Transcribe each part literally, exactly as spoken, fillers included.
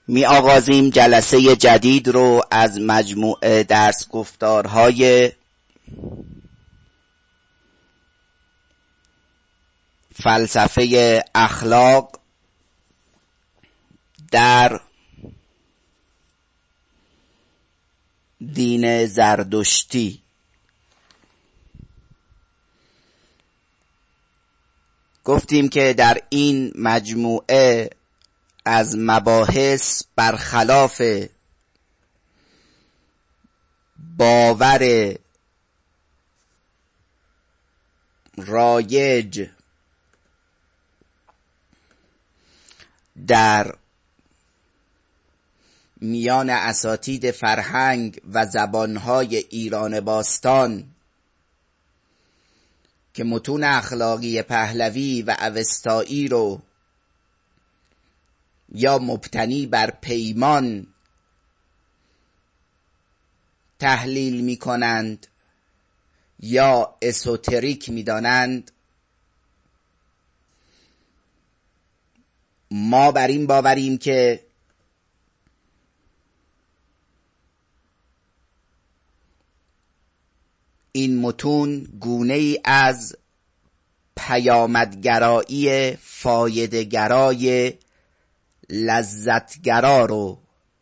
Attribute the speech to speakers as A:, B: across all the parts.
A: می آغازیم جلسه جدید رو از مجموعه درس گفتارهای فلسفه اخلاق در دین زردشتی. گفتیم که در این مجموعه از مباحث برخلاف باور رایج در میان اساتید فرهنگ و زبانهای ایران باستان که متون اخلاقی پهلوی و اوستایی رو یا مبتنی بر پیمان تحلیل می کنند یا اسوتریک می دانند، ما بر این باوریم که این متون گونه ای از پیامدگرایی فایده‌گرای لذتگرا رو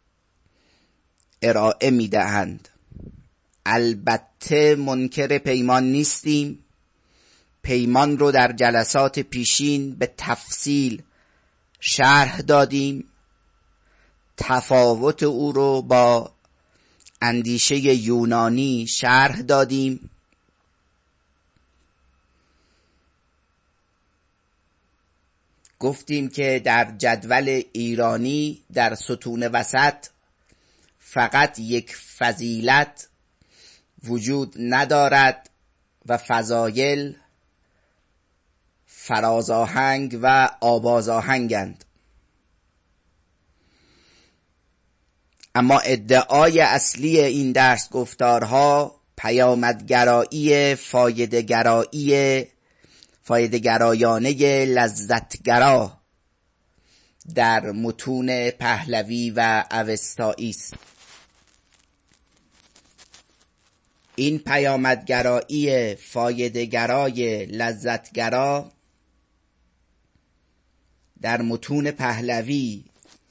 A: ارائه می دهند. البته منکر پیمان نیستیم. پیمان رو در جلسات پیشین به تفصیل شرح دادیم. تفاوت او رو با اندیشه یونانی شرح دادیم. گفتیم که در جدول ایرانی در ستون وسط فقط یک فضیلت وجود ندارد و فضایل فرازآهنگ و آوازآهنگند. اما ادعای اصلی این درس گفتارها پیامدگرایی فایده‌گرایی فایده‌گرایانه لذتگرا در متون پهلوی و اوستایی است. این پیامدگرایی فایده‌گرای لذتگرا در متون پهلوی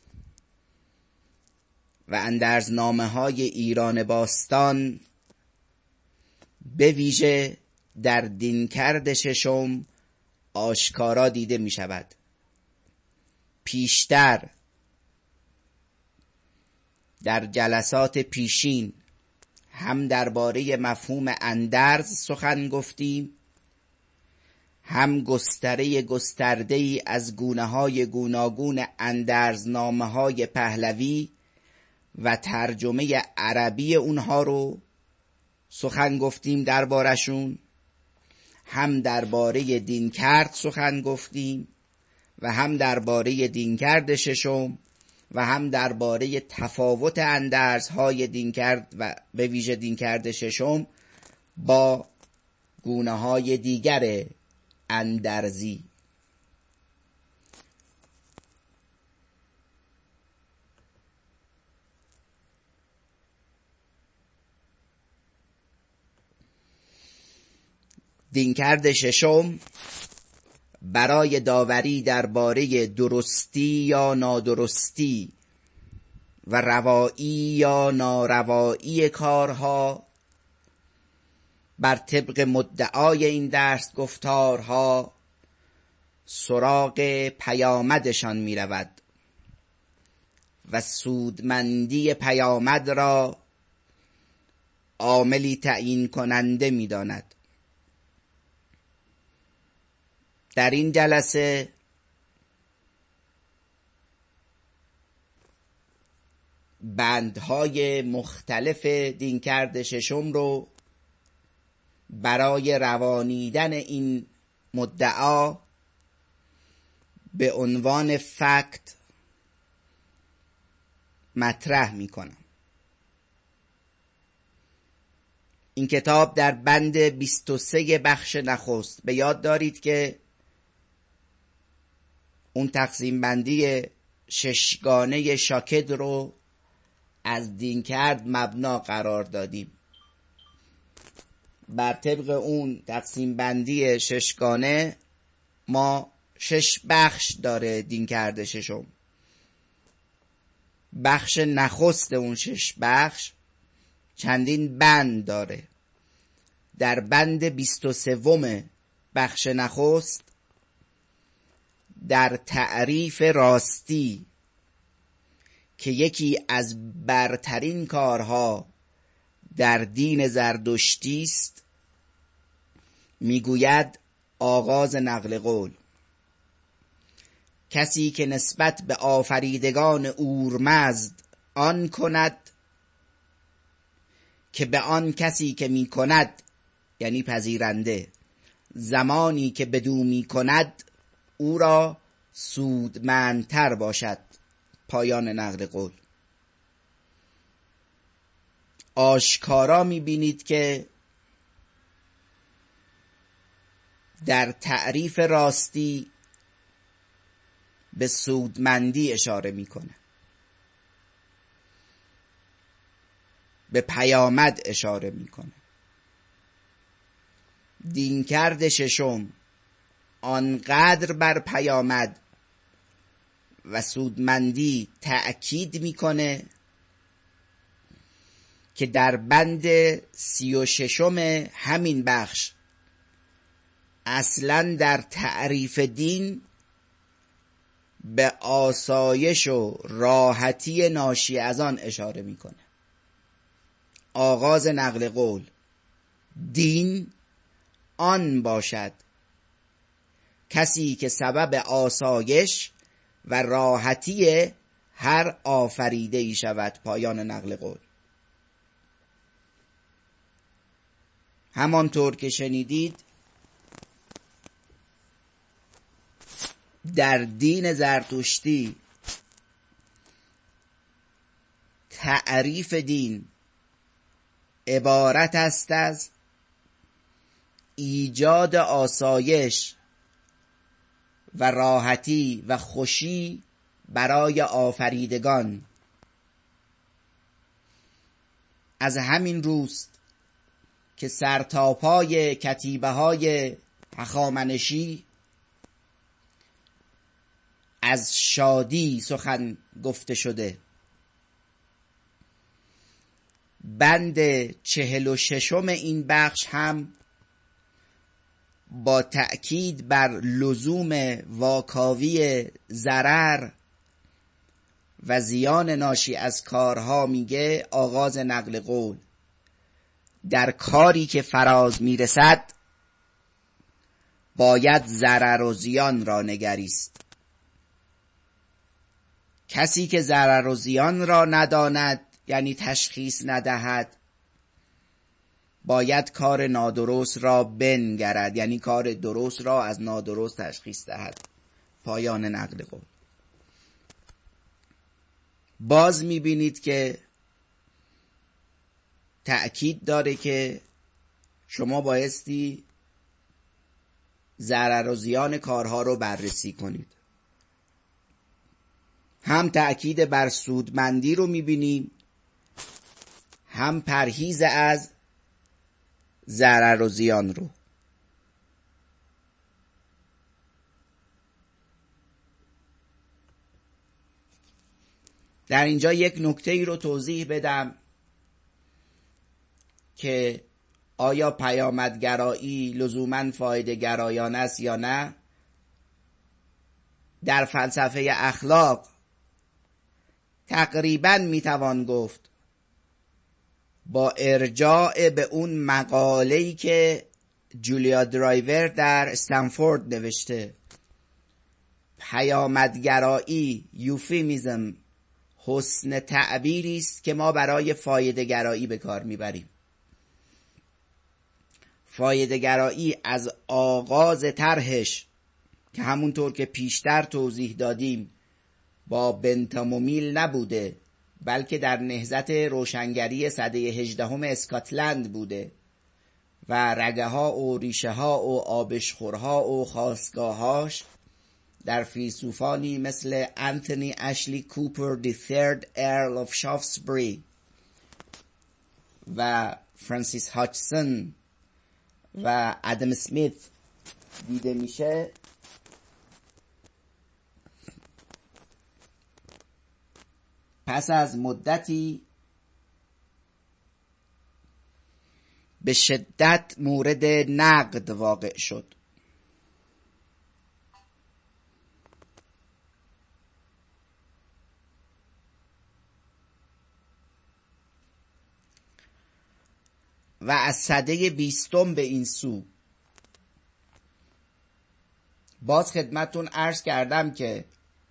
A: و اندرزنامه‌های ایران باستان به ویژه در دینکرد ششم آشکارا دیده می شود. پیشتر در جلسات پیشین هم درباره مفهوم اندرز سخن گفتیم، هم گستره گسترده‌ای از گونه‌های گوناگون اندرزنامه‌های پهلوی و ترجمه عربی اونها رو سخن گفتیم دربارشون. هم درباره دینکرد سخن گفتیم و هم درباره دینکرد ششم و هم درباره تفاوت اندرزهای دینکرد و به ویژه دینکرد ششم با گونه‌های دیگر اندرزی. دینکرد ششم برای داوری درباره درستی یا نادرستی و روایی یا ناروایی کارها بر طبق مدعای این درس گفتارها سراغ پیامدشان می رود و سودمندی پیامد را عاملی تعیین کننده می داند. در این جلسه بندهای مختلف دینکرد ششم رو برای روانیدن این مدعا به عنوان فکت مطرح می کنم. این کتاب در بند بیست و سه بخش نخست، به یاد دارید که اون تقسیم بندی ششگانه شاکد رو از دینکرد مبنا قرار دادیم. بر طبق اون تقسیم بندی ششگانه ما شش بخش داره دینکرد ششم. بخش نخست اون شش بخش چندین بند داره. در بند بیست و سوم بخش نخست در تعریف راستی که یکی از برترین کارها در دین زردشتی است میگوید آغاز نقل قول: کسی که نسبت به آفریدگان اورمزد آن کند که به آن کسی که می کند، یعنی پذیرنده، زمانی که بدو می کند او را سودمندتر باشد. پایان نقل قول. آشکارا می بینید که در تعریف راستی به سودمندی اشاره میکنه، به پیامد اشاره میکنه. دینکرد ششم آنقدر بر پیامد و سودمندی تأکید میکنه که در بند سی و ششم همین بخش اصلا در تعریف دین به آسایش و راحتی ناشی از آن اشاره میکنه. آغاز نقل قول: دین آن باشد کسی که سبب آسایش و راحتی هر آفریده ای شود. پایان نقل قول. همانطور که شنیدید در دین زرتشتی تعریف دین عبارت است از ایجاد آسایش و راحتی و خوشی برای آفریدگان. از همین روست که سرتاپای کتیبه های هخامنشی از شادی سخن گفته شده. بند چهل و ششم این بخش هم با تأکید بر لزوم واکاوی ضرر و زیان ناشی از کارها میگه آغاز نقل قول: در کاری که فراز میرسد باید ضرر و زیان را نگریست. کسی که ضرر و زیان را نداند، یعنی تشخیص ندهد، باید کار نادرست را بنگرد، یعنی کار درست را از نادرست تشخیص دهد. پایان نقل قول. باز میبینید که تأکید داره که شما بایستی ضرر و زیان کارها رو بررسی کنید. هم تأکید بر سودمندی رو میبینیم، هم پرهیز از ضرر و زیان رو. در اینجا یک نکته ای رو توضیح بدم که آیا پیامدگرایی لزوماً فایده گرایانه است یا نه. در فلسفه اخلاق تقریباً میتوان گفت با ارجاع به اون مقاله‌ای که جولیا درایور در استنفورد نوشته، پیامدگرایی یوفیمیزم، حسن تعبیری است که ما برای فایده گرایی به کار میبریم. فایده گرایی از آغاز طرحش که همونطور که پیشتر توضیح دادیم با بنتامومیل نبوده، بلکه در نهضت روشنگری سده هجدهم اسکاتلند بوده و رگه ها و ریشه ها و آبشخورها و خاستگاهاش در فیلسوفانی مثل انتونی اشلی کوپر دی third Earl of Shaftesbury و فرانسیس هاچسون و ادم اسمیت دیده میشه، پس از مدتی به شدت مورد نقد واقع شد. و از سده بیستم به این سو باز خدمتون عرض کردم که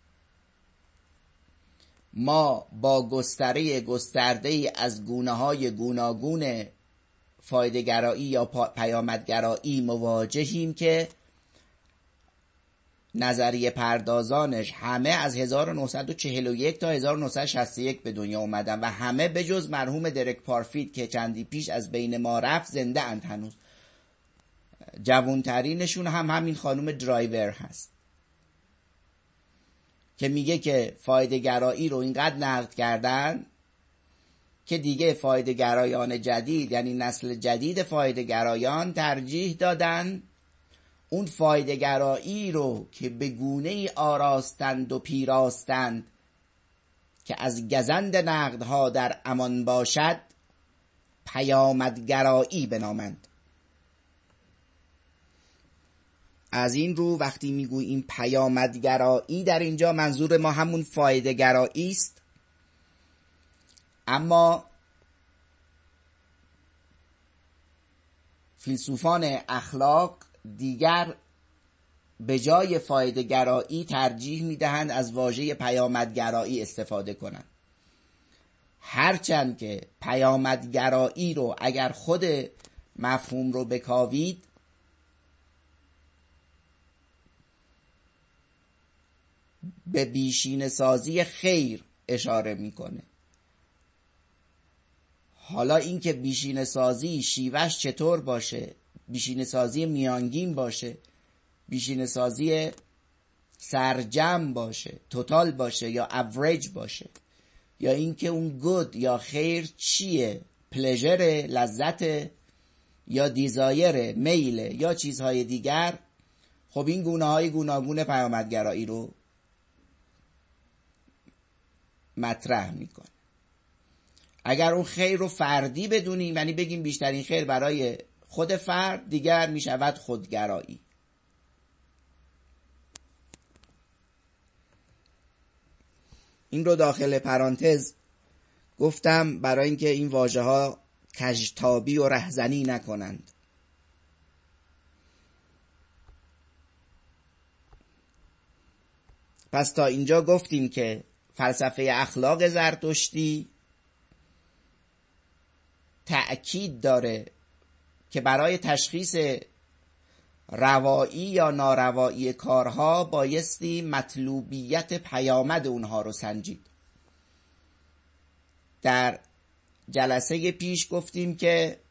A: ما با گستره گسترده از گونه های گوناگون فایده‌گرایی یا پیامدگرایی مواجهیم که نظریه پردازانش همه از هزار و نهصد و چهل و یک تا هزار و نهصد و شصت و یک به دنیا اومدن و همه به جز مرحوم درک پارفیلد که چندی پیش از بین ما رفت زنده اند هنوز. جوانترینشون هم همین خانم درایور هست که میگه که فایده‌گرایی رو اینقدر نقد کردن که دیگه فایده‌گرایان جدید، یعنی نسل جدید فایده‌گرایان، ترجیح دادن اون فایده‌گرایی رو که به گونه‌ای آراستند و پیراستند که از گزند نقدها در امان باشد پیامدگرایی بنامند. از این رو وقتی میگوییم پیامدگرایی در اینجا منظور ما همون فایده‌گرایی است، اما فیلسوفان اخلاق دیگر به جای فایده‌گرایی ترجیح میدهند از واژه پیامدگرایی استفاده کنند، هرچند که پیامدگرایی رو اگر خود مفهوم رو بکاوید به بیشینه سازی خیر اشاره میکنه. حالا اینکه بیشینه سازی شیوهش چطور باشه، بیشینه سازی میانگین باشه، بیشینه سازی سرجم باشه، توتال باشه یا اوریج باشه، یا اینکه اون گود یا خیر چیه، پلژر لذت یا دیزایر میل یا چیزهای دیگر، خب این گونه های گوناگون پیامدگرایی رو مطرح میکنه. اگر اون خیر رو فردی بدونیم، یعنی بگیم بیشترین خیر برای خود فرد، دیگر میشود خودگرایی. این رو داخل پرانتز گفتم برای اینکه این واژه ها کژتابی و رهزنی نکنند. پس تا اینجا گفتیم که فلسفه اخلاق زرتشتی تأکید داره که برای تشخیص روایی یا ناروایی کارها بایستی مطلوبیت پیامد اونها رو سنجید. در جلسه پیش گفتیم که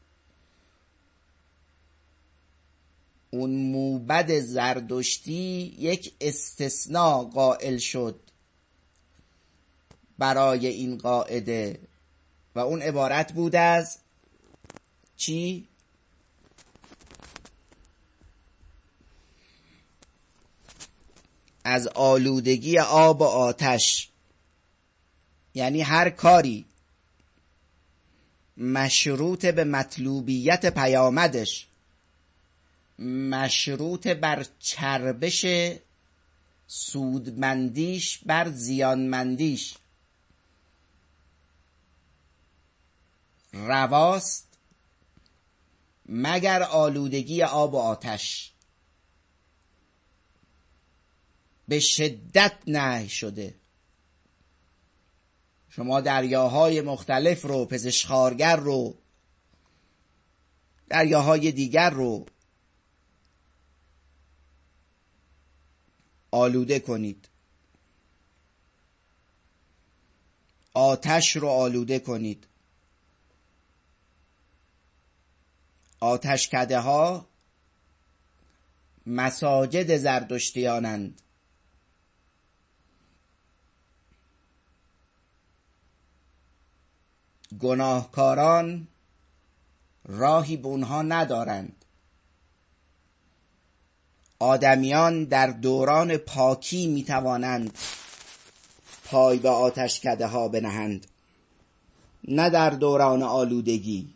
A: اون موبد زردشتی یک استثناء قائل شد برای این قاعده و اون عبارت بود از چی؟ از آلودگی آب و آتش. یعنی هر کاری مشروط به مطلوبیت پیامدش، مشروط بر چربش سودمندیش بر زیانمندیش رواست مگر آلودگی آب و آتش، به شدت نهی شده. شما دریاهای مختلف رو، پزشخوارگر رو، دریاهای دیگر رو آلوده کنید، آتش رو آلوده کنید. آتشکده ها مساجد زردشتیانند گناهکاران راهی به اونها ندارند. آدمیان در دوران پاکی میتوانند پای به آتشکده ها بنهند، نه در دوران آلودگی.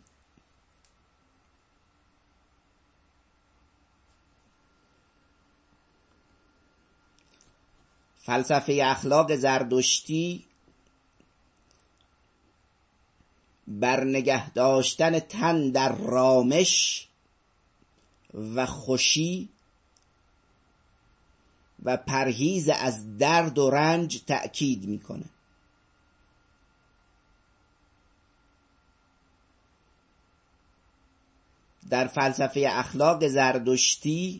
A: فلسفه اخلاق زردشتی بر نگه داشتن تن در رامش و خوشی و پرهیز از درد و رنج تأکید میکنه. در فلسفه اخلاق زردشتی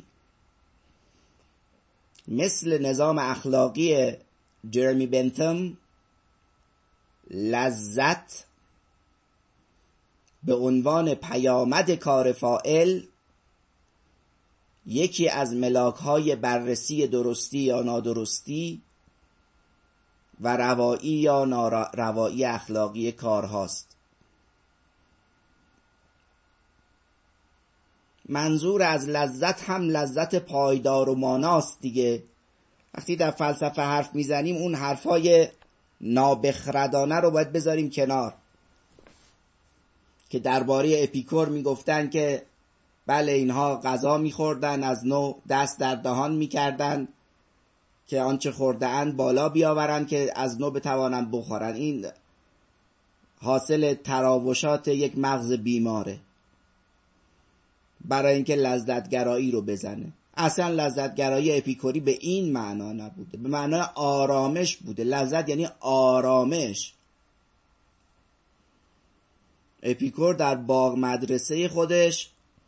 A: مثل نظام اخلاقی جرمی بنتام، لذت به عنوان پیامد کار فاعل یکی از ملاک‌های بررسی درستی یا نادرستی و روایی یا ناروایی اخلاقی کار هاست. منظور از لذت هم لذت پایدار و ماناست دیگه. وقتی در فلسفه حرف میزنیم اون حرفای نابخردانه رو باید بذاریم کنار که درباره اپیکور میگفتن که بله اینها غذا میخوردن، از نو دست در دهان میکردن که آنچه خورده اند بالا بیاورن که از نو بتوانن بخورن. این حاصل تراوشات یک مغز بیماره برای اینکه لذتگرایی رو بزنه. اصلا لذتگرایی اپیکوری به این معنا نبوده، به معنای آرامش بوده. لذت یعنی آرامش. اپیکور در باغ مدرسه خودش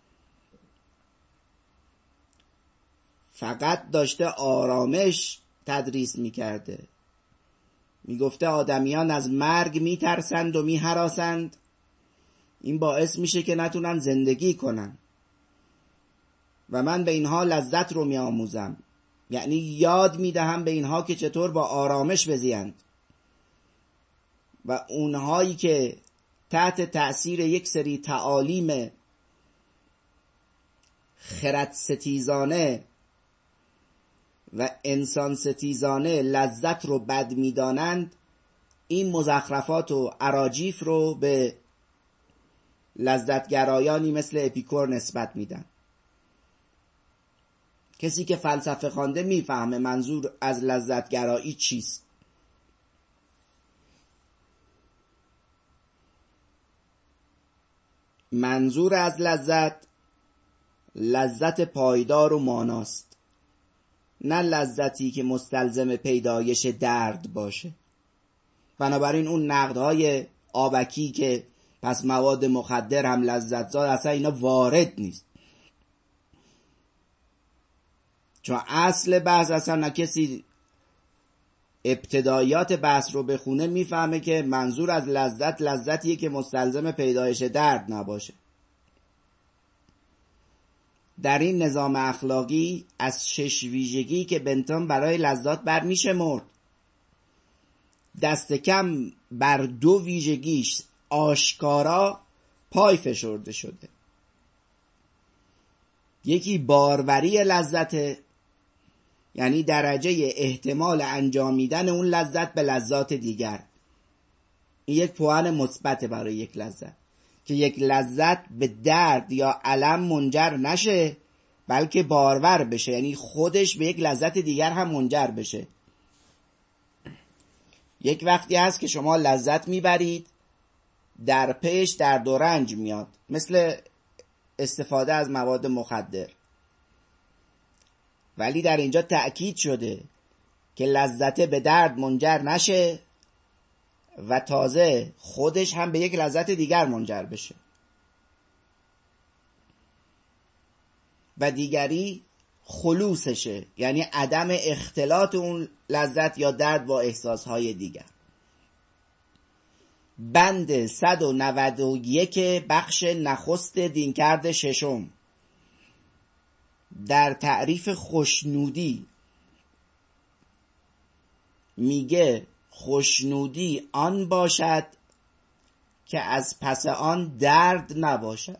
A: فقط داشته آرامش تدریس میکرده. میگفته آدمیان از مرگ میترسند و میهراسند، این باعث میشه که نتونن زندگی کنن و من به اینها لذت رو میآموزم، یعنی یاد میدهم به اینها که چطور با آرامش بزیند. و اونهایی که تحت تأثیر یک سری تعالیم خرد ستیزانه و انسان ستیزانه لذت رو بد میدانند، این مزخرفات و اراجیف رو به لذتگرایانی مثل اپیکور نسبت میدن. کسی که فلسفه خوانده میفهمه منظور از لذتگرایی چیست. منظور از لذت لذت پایدار و ماناست، نه لذتی که مستلزم پیدایش درد باشه. بنابراین اون نقدهای آبکی که پس مواد مخدر هم لذت زاد، اصلا اینا وارد نیست. چون اصل بحث اصلا نه، کسی ابتدایات بحث رو بخونه میفهمه که منظور از لذت لذتیه که مستلزم پیدایش درد نباشه. در این نظام اخلاقی از شش ویژگی که بنتام برای لذات بر میشه مرد، دست کم بر دو ویژگیش آشکارا پای فشرده شده. یکی باروری لذته، یعنی درجه احتمال انجامیدن اون لذت به لذات دیگر. این یک پوان مثبت برای یک لذت، که یک لذت به درد یا الم منجر نشه بلکه بارور بشه، یعنی خودش به یک لذت دیگر هم منجر بشه. یک وقتی هست که شما لذت میبرید در پیش درد و رنج میاد، مثل استفاده از مواد مخدر. ولی در اینجا تأکید شده که لذت به درد منجر نشه و تازه خودش هم به یک لذت دیگر منجر بشه. و دیگری خلوصشه، یعنی عدم اختلاط اون لذت یا درد با احساسهای دیگر. بند صد و نود و یک بخش نخست دینکرد ششم در تعریف خوشنودی میگه خوشنودی آن باشد که از پس آن درد نباشد.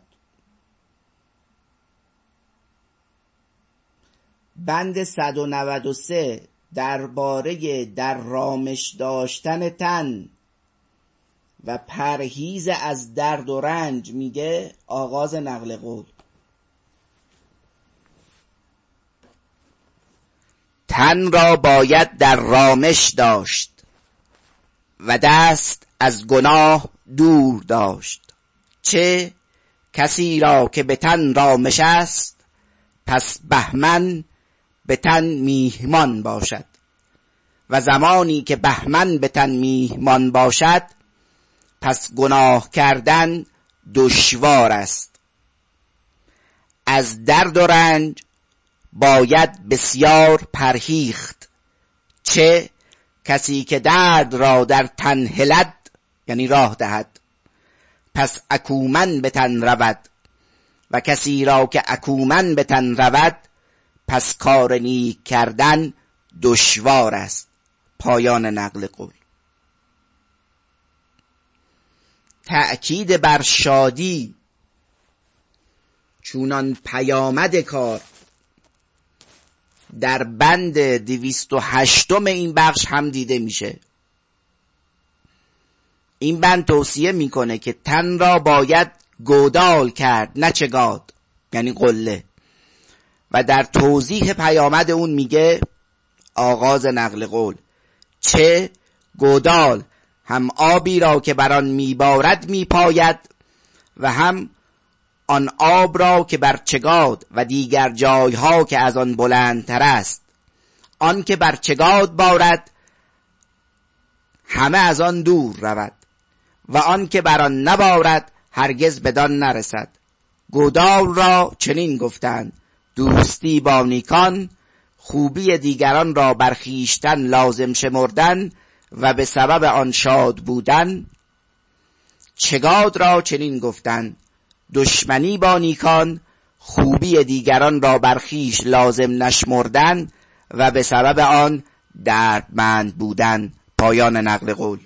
A: بند صد و نود و سه درباره در رامش داشتن تن و پرهیز از درد و رنج میگه. آغاز نقل قول: تن را باید در رامش داشت و دست از گناه دور داشت. چه کسی را که به تن رامش است، پس بهمن به تن میهمان باشد. و زمانی که بهمن به تن میهمان باشد، پس گناه کردن دشوار است. از درد و رنج باید بسیار پرهیخت. چه کسی که درد را در تن هلد، یعنی راه دهد، پس اکومن به تن رود. و کسی را که اکومن به تن رود، پس کار نیک کردن دشوار است. پایان نقل قول. تأکید بر شادی چونان پیامد کار در بند دویست و هشتم این بخش هم دیده میشه. این بند توصیه میکنه که تن را باید گودال کرد، نه چگاد، یعنی قله. و در توضیح پیامد اون میگه، آغاز نقل قول: چه گودال هم آبی را که بر آن میبارد میپاید، و هم آن آب را که بر چگاد و دیگر جایها که از آن بلندتر است. آن که بر چگاد بارد، همه از آن دور رود، و آن که بر آن نبارد، هرگز بدان نرسد. گودال را چنین گفتند: دوستی با نیکان، خوبی دیگران را بر خویشتن لازم شمردن و به سبب آن شاد بودن. چگاد را چنین گفتند: دشمنی با نیکان، خوبی دیگران را بر خویش لازم نشمردن و به سبب آن دردمند بودن. پایان نقل قول.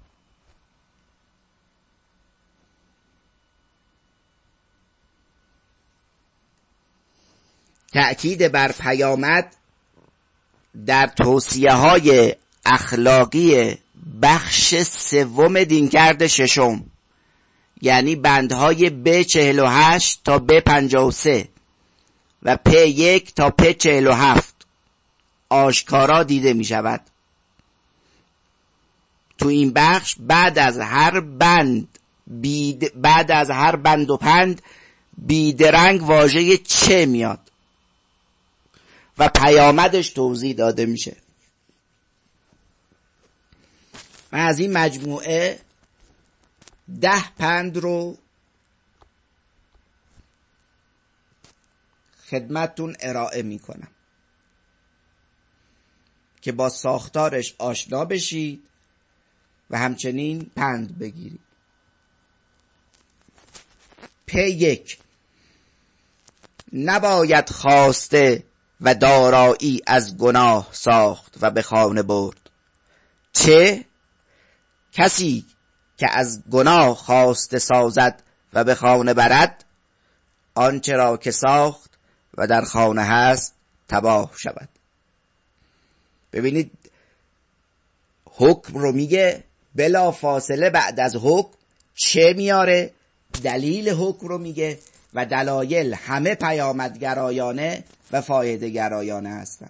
A: تأکید بر پیامد در توصیه های اخلاقی بخش سوم دینکرد ششم، یعنی بندهای ب چهل و هشت تا ب پنجاه و سه و پ یک تا پ چهل و هفت آشکارا دیده می شود. تو این بخش بعد از هر بند بید بعد از هر بند و پند بیدرنگ واژه چه میاد و پیامدش توضیح داده میشه. من از این مجموعه ده پند رو خدمتتون ارائه میکنم که با ساختارش آشنا بشید و همچنین پند بگیرید. پ یک: نباید خواسته و دارایی از گناه ساخت و به خانه برد. چه کسی که از گناه خواسته سازد و به خانه برد، آنچه را که ساخت و در خانه هست تباه شود. ببینید حکم رو میگه، بلا فاصله بعد از حکم چه میاره؟ دلیل حکم رو میگه و دلایل همه پیامدگرایانه و فایده گرایانه هستن.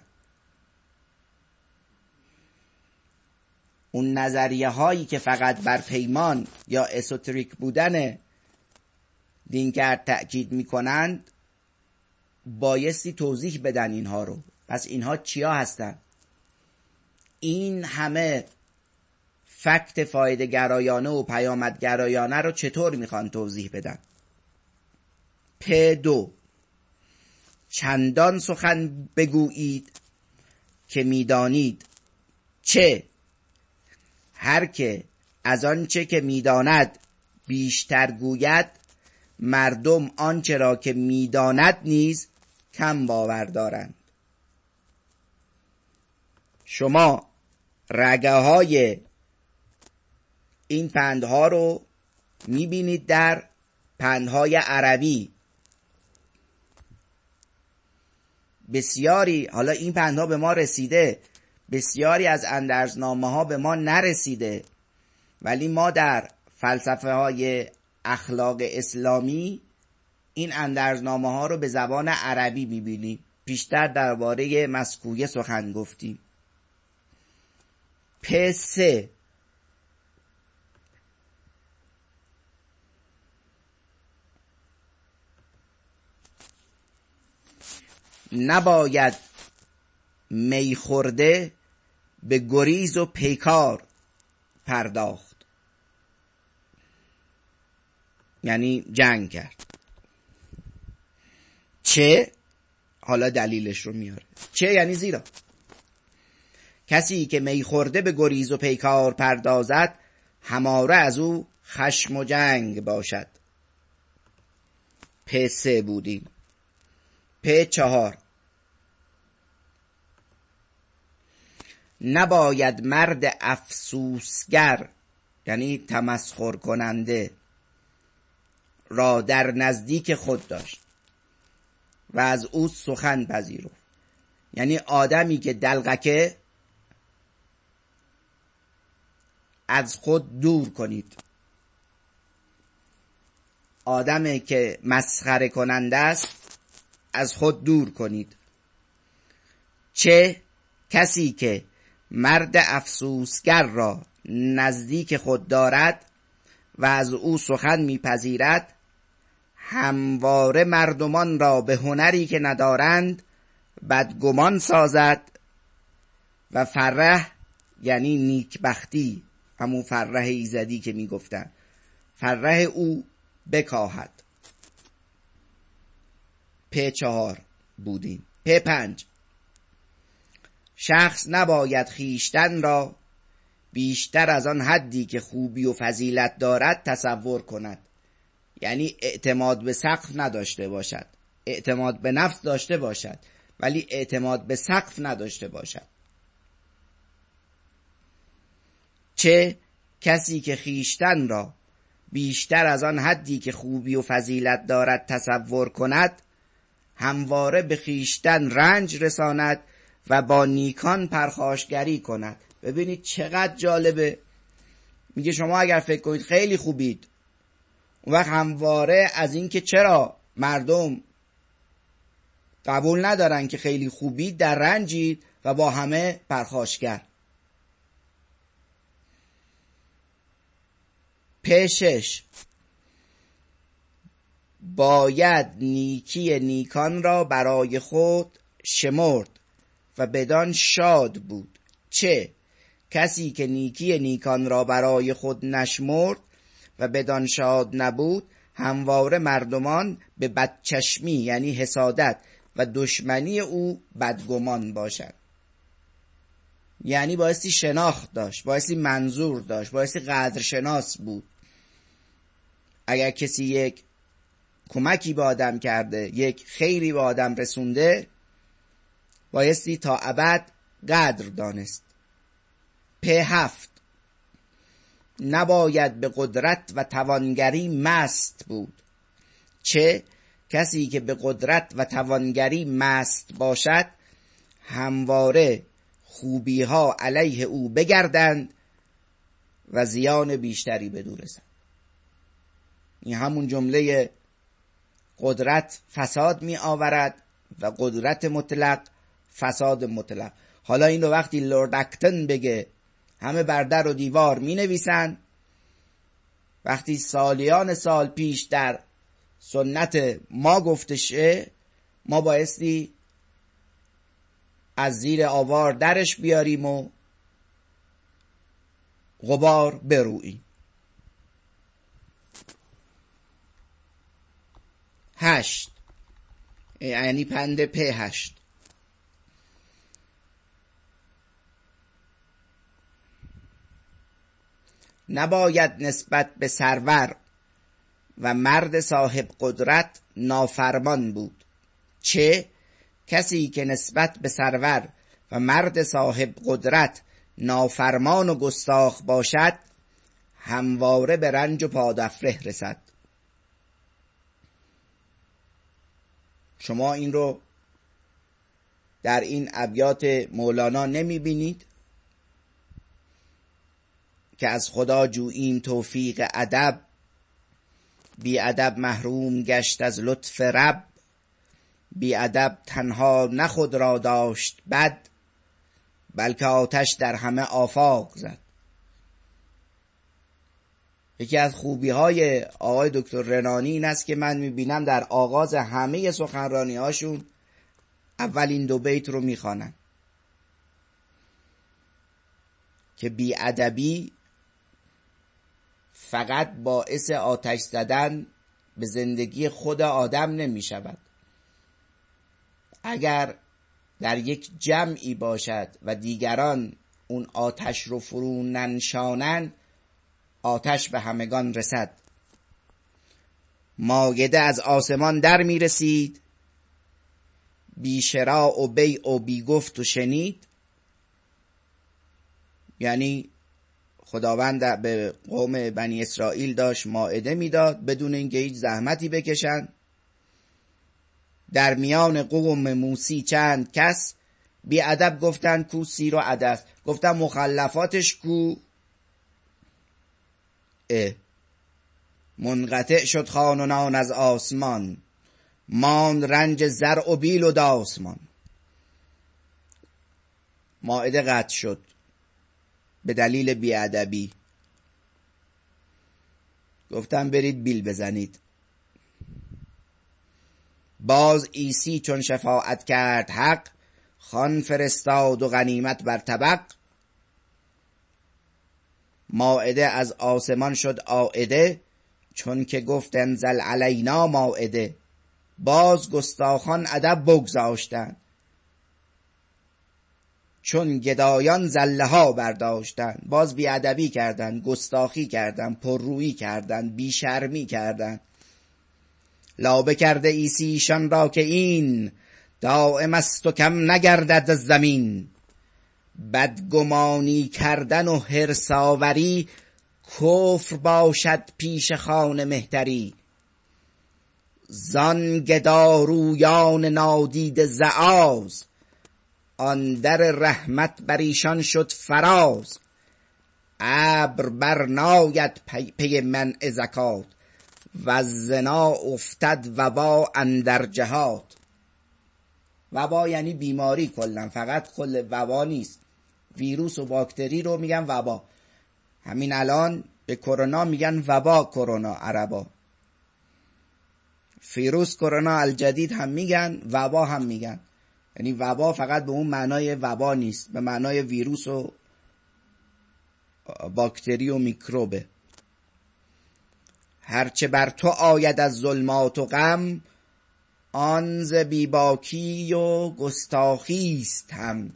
A: اون نظریه هایی که فقط بر پیمان یا اسوتریک بودن دینکرد تأکید میکنند، بایستی توضیح بدن اینها رو. پس اینها چیا هستن؟ این همه فکت فایده گرایانه و پیامد گرایانه رو چطور میخوان توضیح بدن؟ پ دو: چندان سخن بگویید که میدانید. چه هر که از آنچه که میداند بیشتر گوید، مردم آنچه را که میداند نیز کم باور دارند. شما رگه های این پندها رو میبینید در پندهای عربی بسیاری، حالا این پندها به ما رسیده، بسیاری از اندرزنامه ها به ما نرسیده، ولی ما در فلسفه های اخلاق اسلامی این اندرزنامه ها رو به زبان عربی میبینیم. پیشتر درباره مسکویه سخن گفتیم. پ سه نباید می خورده به گریز و پیکار پرداخت، یعنی جنگ کرد. چه؟ حالا دلیلش رو میاره. چه یعنی زیرا کسی که می خورده به گریز و پیکار پردازد هماره از او خشم و جنگ باشد. پ سه بودیم. پ چهار نباید مرد افسوسگر یعنی تمسخر کننده را در نزدیک خود داشت و از او سخن پذیرفت. یعنی آدمی که دلقکه از خود دور کنید، آدمی که مسخره کننده است از خود دور کنید. چه کسی که مرد افسوسگر را نزدیک خود دارد و از او سخن میپذیرد همواره مردمان را به هنری که ندارند بدگمان سازد و فرح یعنی نیکبختی، همون فرح ایزدی که میگفتن، فرح او بکاهد. پ چهار بودیم. پ پنج شخص نباید خیشتن را بیشتر از آن حدی که خوبی و فضیلت دارد تصور کند. یعنی اعتماد به سقف نداشته باشد، اعتماد به نفس داشته باشد ولی اعتماد به سقف نداشته باشد. چه کسی که خیشتن را بیشتر از آن حدی که خوبی و فضیلت دارد تصور کند همواره به خیشتن رنج رساند و با نیکان پرخاشگری کند. ببینید چقدر جالبه. میگه شما اگر فکر کنید خیلی خوبید، اون وقت همواره از این که چرا مردم قبول ندارن که خیلی خوبید در رنجید و با همه پرخاشگر. پ شش باید نیکی نیکان را برای خود شمرد و بدان شاد بود. چه کسی که نیکی نیکان را برای خود نشمرد و بدان شاد نبود همواره مردمان به بدچشمی یعنی حسادت و دشمنی او بدگمان باشد. یعنی بایستی شناخت داشت، بایستی منظور داشت، بایستی قدرشناس بود. اگر کسی یک کمکی به آدم کرده، یک خیری به آدم رسونده، بایستی تا ابد قدر دانست. پ هفت نباید به قدرت و توانگری مست بود. چه کسی که به قدرت و توانگری مست باشد همواره خوبی ها علیه او بگردند و زیان بیشتری بدو رسد. این همون جمله قدرت فساد می آورد و قدرت مطلق فساد مطلق. حالا این رو وقتی لورد اکتن بگه همه بر در و دیوار می نویسن. وقتی سالیان سال پیش در سنت ما گفته شه، ما بایستی از زیر آوار درش بیاریم و غبار بروییم. هشت یعنی پند پ هشت نباید نسبت به سرور و مرد صاحب قدرت نافرمان بود. چه کسی که نسبت به سرور و مرد صاحب قدرت نافرمان و گستاخ باشد همواره به رنج و پادفره رسد. شما این رو در این ابیات مولانا نمی بینید که از خدا جوییم توفیق ادب، بی ادب محروم گشت از لطف رب، بی ادب تنها نه خود را داشت بد، بلکه آتش در همه آفاق زد. یکی از خوبی های آقای دکتر رنانی این است که من میبینم در آغاز همه سخنرانی هاشون اولین دو بیت رو میخوانن که بی ادبی فقط باعث آتش زدن به زندگی خود آدم نمی شود. اگر در یک جمعی باشد و دیگران اون آتش رو فرو ننشانند، آتش به همگان رسد. مایده از آسمان در می رسید، بی شراع و بیع و بی گفت و شنید. یعنی خداوند به قوم بنی اسرائیل داشت مائده میداد بدون اینکه هیچ زحمتی بکشن. در میان قوم موسی چند کس بی ادب گفتن کو سیر و عدس، گفتن مخلفاتش کو. اه منقطع شد خوان و نان از آسمان، ماند رنج زرع و بیل و داسمان. مائده قطع شد به دلیل بیادبی. گفتم برید بیل بزنید. باز عیسی چون شفاعت کرد حق، خوان فرستاد و غنیمت بر طبق. مائده از آسمان شد عائده، چون که گفت انزل علینا مائده. باز گستاخان ادب بگذاشتند، چون گدایان زله ها برداشتند. باز بیادبی کردند، گستاخی کردند، پررویی کردند، بیشرمی کردند. لابه کرده عیسی ایشان را که این، دائم است و کم نگردد از زمین. بدگمانی کردن و حرص آوری، کفر باشد پیش خوان مهتری. زان گدارویان نادیده زعاز، آن در رحمت بر ایشان شد فراز. ابر بر ناید پی, پی منع زکات، و زنا افتد وبا اندر جهات. وبا یعنی بیماری کلا، فقط کل وبا نیست. ویروس و باکتری رو میگن وبا. همین الان به کرونا میگن وبا کرونا عربا. ویروس کرونا الجدید هم میگن، وبا هم میگن. یعنی وبا فقط به اون معنای وبا نیست، به معنای ویروس و باکتری و میکروبه. هرچه بر تو آید از ظلمات و غم، آن ز بیباکی و گستاخی است هم.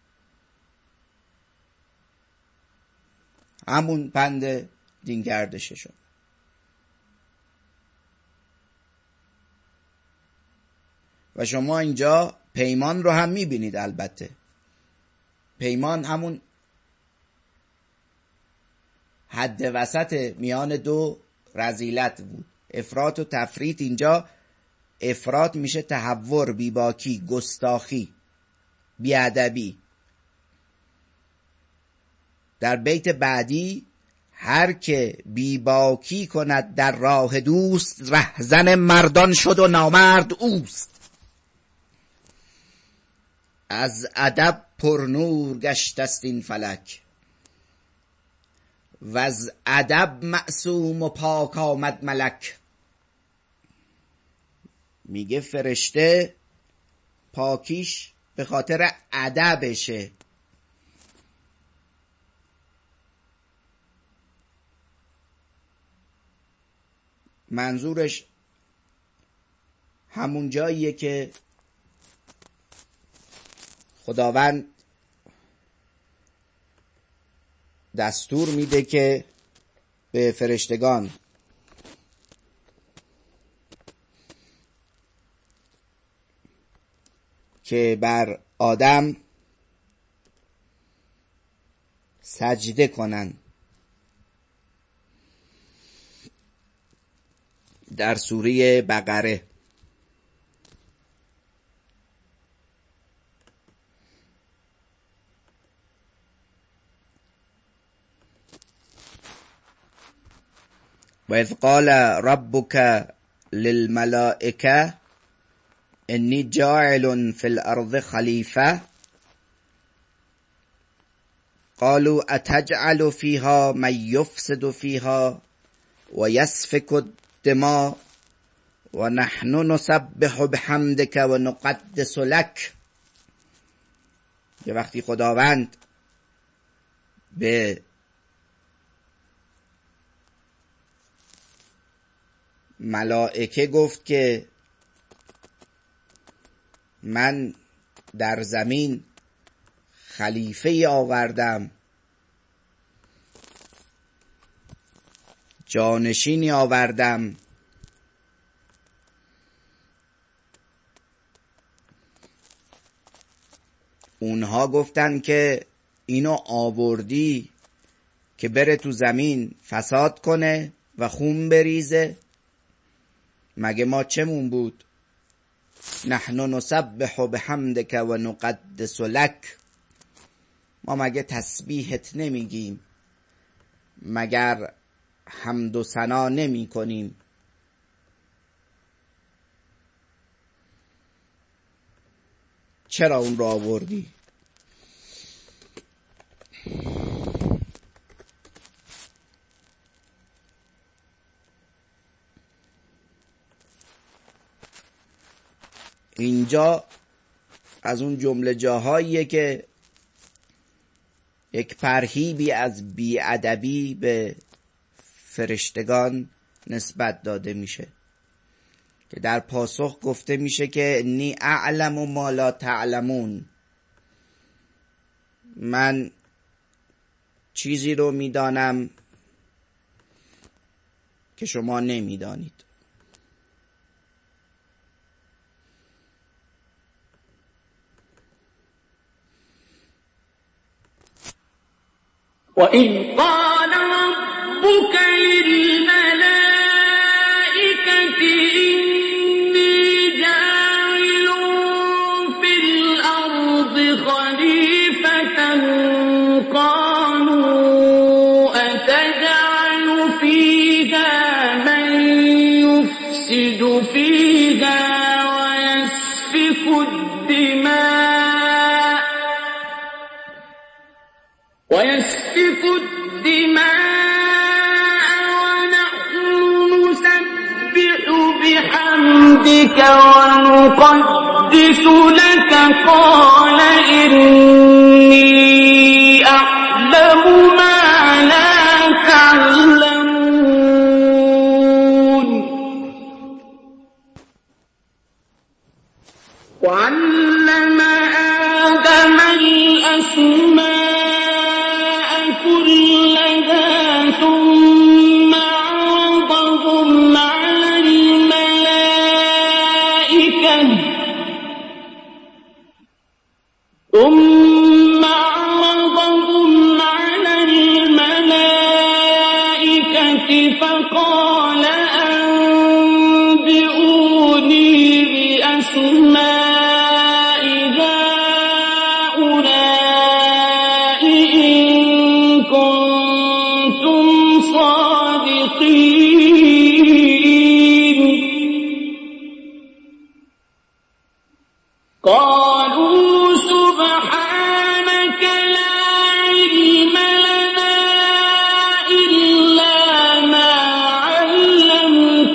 A: همون پند دینگردشه شد. و شما اینجا پیمان رو هم میبینید. البته پیمان همون حد وسط میان دو رذیلت بود. افراط و تفریط. اینجا افراط میشه تهور، بیباکی، گستاخی، بیادبی. در بیت بعدی هر که بیباکی کند در راه دوست، رهزن مردان شد و نامرد اوست. از ادب پرنور گشت است این فلک، و از ادب معصوم و پاک آمد ملک. میگه فرشته پاکیش به خاطر ادبشه. منظورش همون جاییه که خداوند دستور میده که به فرشتگان که بر آدم سجده کنن. در سوره بقره. و اذ قال ربک للملائکه انی جاعل فی الارض خلیفه قالوا اتجعل فیها من یفسد فیها و یسفک الدماء و نحن نسبح بحمدک و نقدس لک. یه وقتی خداوند به ملائکه گفت که من در زمین خلیفه آوردم، جانشینی آوردم، اونها گفتن که اینو آوردی که بره تو زمین فساد کنه و خون بریزه؟ مگه ما چمون بود؟ نحن نسبح بحمدک و نقدس لک، ما مگه تسبیحت نمیگیم، مگر حمد و ثنا نمی کنیم؟ چرا اون رو آوردی؟ اینجا از اون جمله جاهاییه که یک ترهیبی از بی‌ادبی به فرشتگان نسبت داده میشه که در پاسخ گفته میشه که انی اعلم ما لا تعلمون، من چیزی رو میدانم که شما نمیدانید.
B: وَإِذْ قَالَ رَبُّكَ لِلْمَلَائِكَةِ إِنِّي جَاعِلٌ فِي الْأَرْضِ خَلِيفَةً قَالُوا أَتَجْعَلُ فِيهَا مَن يُفْسِدُ فِيهَا وَيَسْفِكُ الدِّمَاءَ وَيَسْفِكُ الدِّمَاءَ وَنَحْنُ نُسَبِّحُ بِحَمْدِكَ وَنُقَدِّسُ لَكَ قَالَ إِنِّي أَعْلَمُ مَا لَا تَعْلَمُونَ. وَعَلَّمَ آدَمَ الْأَسْمَاءَ ثم عرضهم على الملائكة ثم عرضهم على الملائكة فقال أنبئوني بأسماء هؤلاء إن كنتم صادقين. قالوا سبحانك لا علم لنا إلا ما علمتنا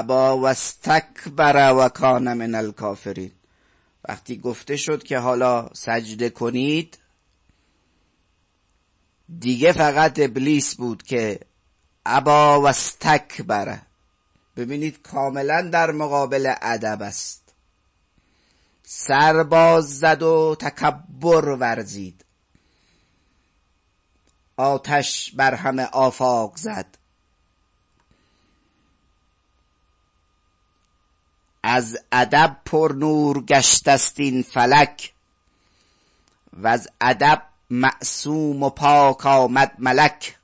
A: ابا و استکبر و کان من الکافرین. وقتی گفته شد که حالا سجده کنید، دیگه فقط ابلیس بود که ابا و استکبر. ببینید کاملا در مقابل ادب است. سرباز زد و تکبر ورزید، آتش بر همه آفاق زد. از ادب پر نور گشت است این فلک، و از ادب معصوم و پاک آمد ملک.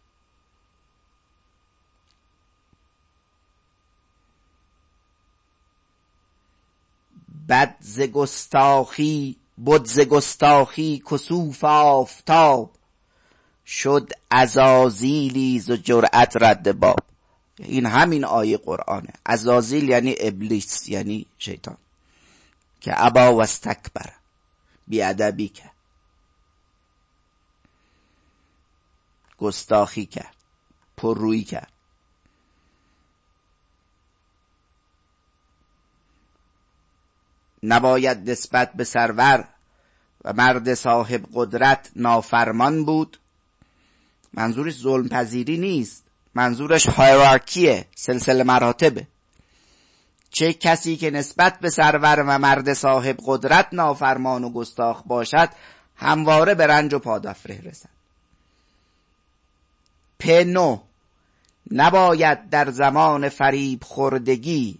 A: بد ز گستاخی بد ز گستاخی کسوف آفتاب، شد عزازیلی ز جرأت رد باب. این همین آیه قرآنه. عزازیل یعنی ابلیس، یعنی شیطان، که ابا و استکبر، بیادبی کرد، گستاخی کرد، پررویی کرد. نباید نسبت به سرور و مرد صاحب قدرت نافرمان بود. منظورش ظلم پذیری نیست، منظورش هایرارکیه، سلسله مراتبه. چه کسی که نسبت به سرور و مرد صاحب قدرت نافرمان و گستاخ باشد، همواره به رنج و پادافره رسد. پنو نباید در زمان فریب خوردگی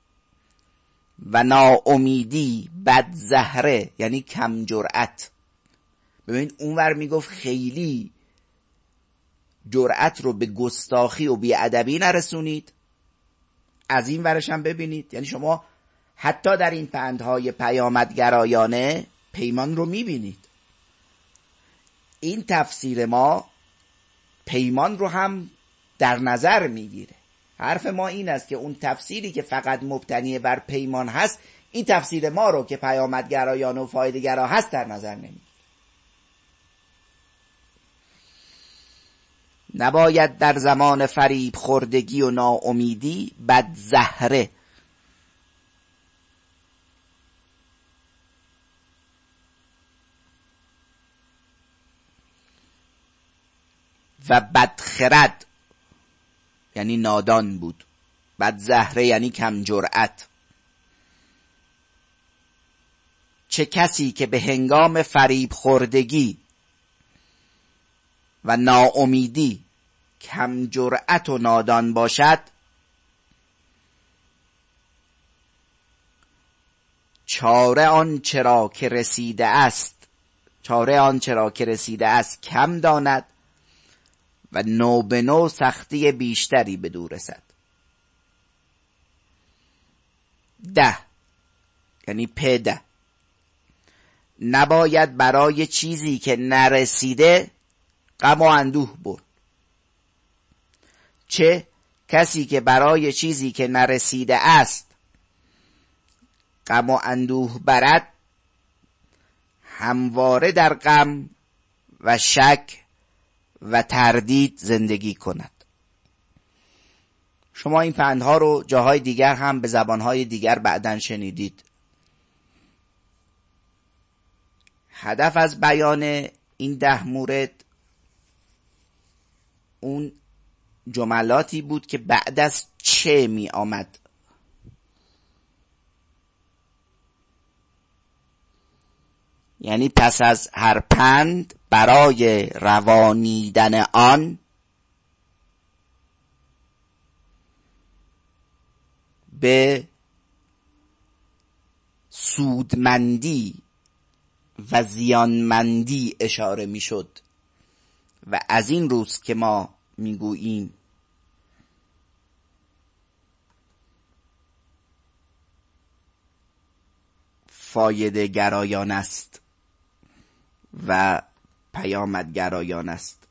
A: و ناامیدی بد زهره، یعنی کم جرأت. ببین اونور میگفت خیلی جرأت رو به گستاخی و بیادبی نرسونید، از این ورش هم ببینید. یعنی شما حتی در این پندهای پیامدگرایانه پیمان رو میبینید. این تفسیر ما پیمان رو هم در نظر میگیره. حرف ما این است که اون تفسیری که فقط مبتنی بر پیمان هست، این تفسیر ما رو که پیامدگرایانه و فایده‌گرا هست در نظر نمیگیره. نباید در زمان فریب خوردگی و ناامیدی بد زهره. و بدخرد یعنی نادان بود. بد زهره یعنی کم جرأت. چه کسی که به هنگام فریب خوردگی و ناامیدی کم جرأت و نادان باشد، چاره آن چرا که رسیده است چاره آن چرا که رسیده است کم داند و نو به نو سختی بیشتری به دور رسد. ده یعنی پده. نباید برای چیزی که نرسیده غم و اندوه برد. چه کسی که برای چیزی که نرسیده است غم و اندوه برد، همواره در غم و شک و تردید زندگی کند. شما این پندها رو جاهای دیگر هم به زبانهای دیگر بعداً شنیدید. هدف از بیان این ده مورد اون جملاتی بود که بعد از چه می آمد. یعنی پس از هر پند برای روانیدن آن به سودمندی و زیانمندی اشاره می شد و از این روز که ما می گوییم فایده گرایان است و پیامد گرایان است.